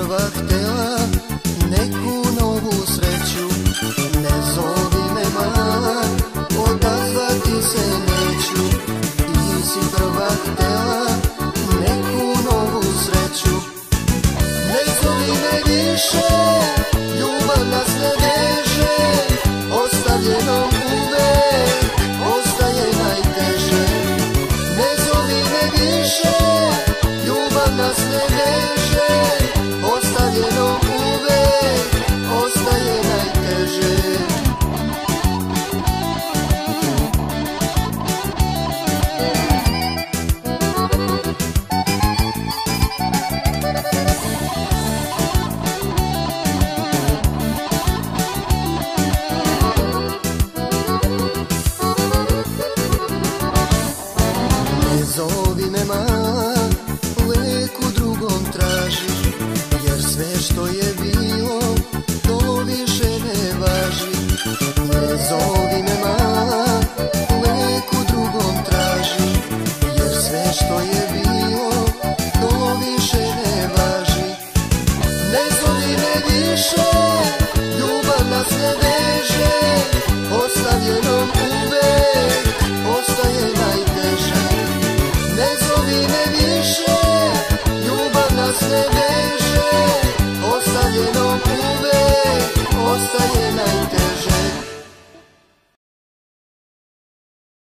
prva htjela neku novu sreću. Ne zovi me mala, odazvati se neću. Ti si prva htjela neku novu sreću. Ne zovi me više, ljubav nas ne veže, ostavljeno uvek ostaje najteže. Ne zovi me više, ljubav nas ne veže, ostavljeno uvek ostaje najteže. Ne zovi me mala, uvek u drugom traži, jer sve što je bilo, to više ne važi. Ne zovi me mala, uvek u drugom traži, jer sve što je bilo, to više ne važi. Ne zovi me više, ljubav nas ne veže, ostavljeno uvek ostaje najteže. Ne zovi me više, ljubav nas ne veže, ostavljeno uvek